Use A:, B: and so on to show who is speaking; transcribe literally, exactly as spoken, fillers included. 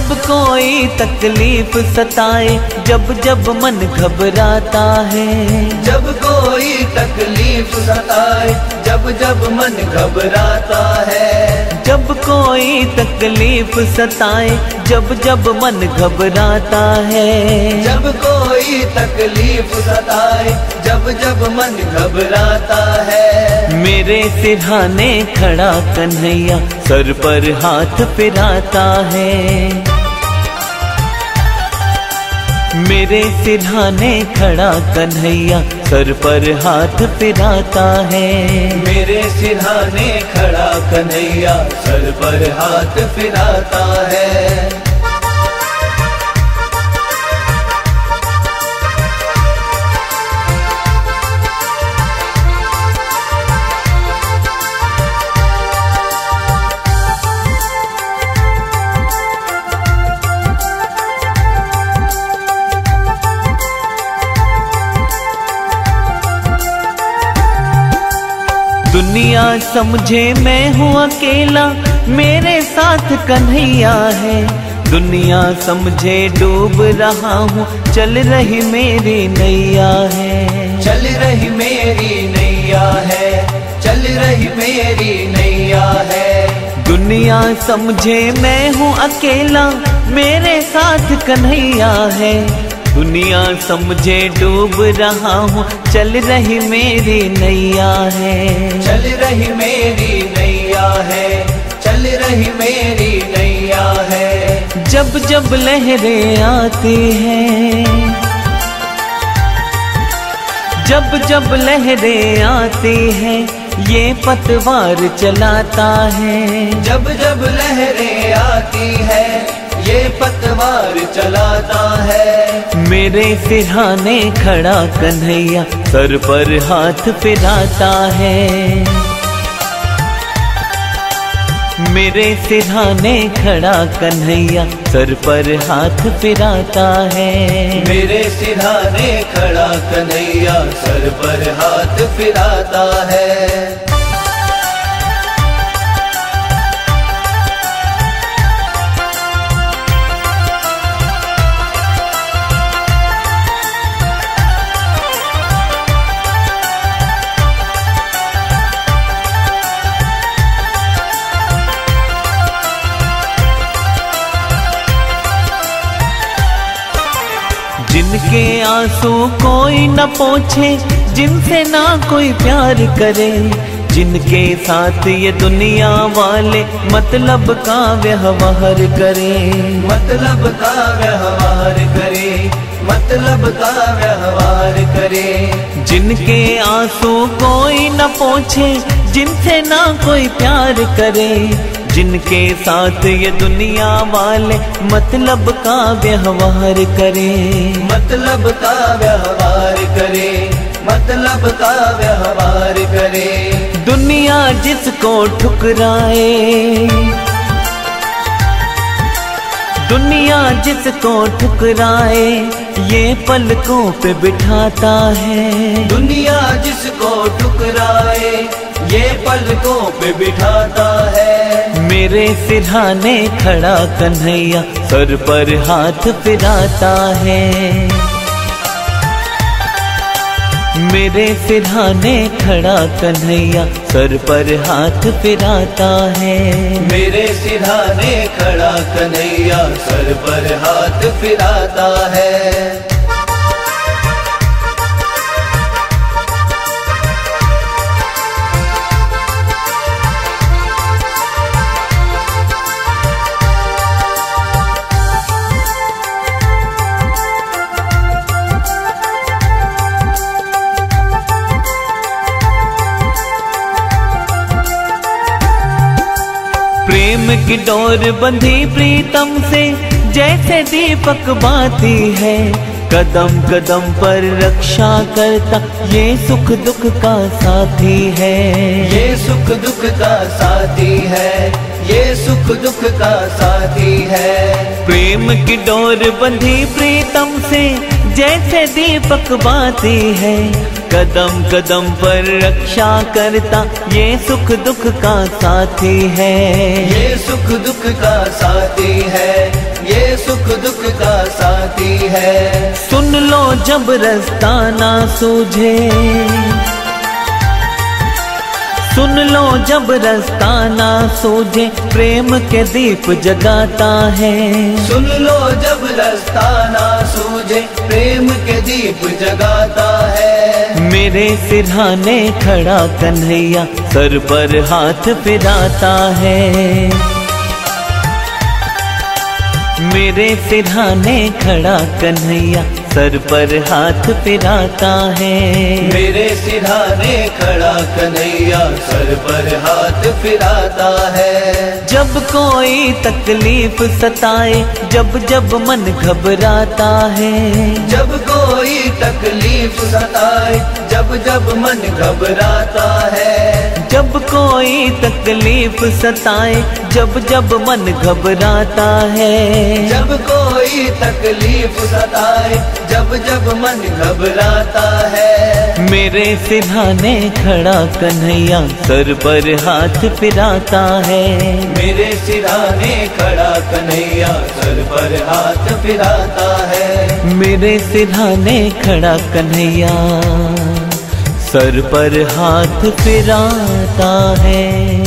A: जब कोई तकलीफ सताए, जब जब मन घबराता है।
B: जब कोई तकलीफ सताए, जब जब मन घबराता है।
A: जब कोई तकलीफ सताए, जब जब मन घबराता है।
B: जब कोई तकलीफ सताए, जब जब मन घबराता है।
A: मेरे सिरहाने खड़ा कन्हैया, सर पर हाथ फिराता है। मेरे सिरहाने खड़ा कन्हैया, सर पर हाथ फिराता है।
B: मेरे सिरहाने खड़ा कन्हैया, सर पर हाथ फिराता है।
A: दुनिया समझे मैं हूँ अकेला, मेरे साथ कन्हैया है। दुनिया समझे डूब रहा हूँ, चल रही मेरी नैया है।
B: चल रही मेरी नैया है, चल रही मेरी नैया है।
A: दुनिया समझे मैं हूँ अकेला, मेरे साथ कन्हैया है। दुनिया समझे डूब रहा हूँ, चल रही मेरी नैया है।
B: चल रही मेरी नैया है, चल रही मेरी नैया है।
A: जब जब लहरें आती हैं, जब जब लहरें आती हैं, ये पतवार चलाता है।
B: जब जब लहरें आती है, ये पतवार चलाता है।
A: मेरे सिरहाने खड़ा कन्हैया, सर पर हाथ फिराता है। मेरे सिरहाने खड़ा कन्हैया, सर पर हाथ फिराता है।
B: मेरे सिरहाने खड़ा कन्हैया, सर पर हाथ फिराता है।
A: जिनके आंसू कोई न पोंछे, जिनसे ना कोई प्यार करे, जिनके साथ ये दुनिया वाले मतलब का व्यवहार करे।
B: मतलब का व्यवहार करे, मतलब का व्यवहार करे।
A: जिनके आंसू कोई न पोंछे, जिनसे ना कोई प्यार करे, जिनके साथ ये दुनिया वाले मतलब का व्यवहार करे।
B: मतलब का व्यवहार करे, मतलब का व्यवहार करे।
A: दुनिया जिसको ठुकराए, दुनिया जिसको ठुकराए, ये पलकों पे बिठाता है।
B: दुनिया जिसको ठुकराए, ये पलकों पे बिठाता है।
A: मेरे सिरहाने खड़ा कन्हैया, सर पर हाथ फिराता है। मेरे सिरहाने खड़ा कन्हैया, सर पर हाथ फिराता है।
B: मेरे सिरहाने खड़ा कन्हैया, सर पर हाथ फिराता है।
A: प्रेम की डोर बंधी प्रीतम से, जैसे दीपक बाती है। कदम कदम पर रक्षा करता, ये सुख दुख का साथी है।
B: ये सुख दुख का साथी है, ये सुख दुख का साथी है।
A: प्रेम की डोर बंधी प्रीतम से, जैसे दीपक बाती है। कदम कदम पर रक्षा करता, ये सुख दुख का साथी है।
B: ये सुख दुख का साथी है, ये सुख दुख का साथी है।
A: सुन लो जब रास्ता ना सूझे, सुन लो जब रास्ता ना सूझे, प्रेम के दीप जगाता है।
B: सुन लो जब रास्ता ना सूझे, प्रेम के दीप जगाता है।
A: मेरे सिरहाने खड़ा कन्हैया, सर पर हाथ फिराता है। मेरे सिरहाने खड़ा कन्हैया, सर पर हाथ फिराता है।
B: मेरे सिरहाने खड़ा कन्हैया, सर पर हाथ फिराता है।
A: जब कोई तकलीफ सताए, जब जब मन घबराता है।
B: जब कोई तकलीफ सताए, जब जब मन घबराता है।
A: जब कोई तकलीफ सताए, जब जब मन घबराता है।
B: जब कोई तकलीफ सताए, जब जब मन घबराता है।
A: मेरे सिरहाने खड़ा कन्हैया, सर पर हाथ फिराता है।
B: मेरे सिरहाने खड़ा कन्हैया, सर पर हाथ फिराता है।
A: मेरे सिरहाने खड़ा कन्हैया, सर पर हाथ फिराता है।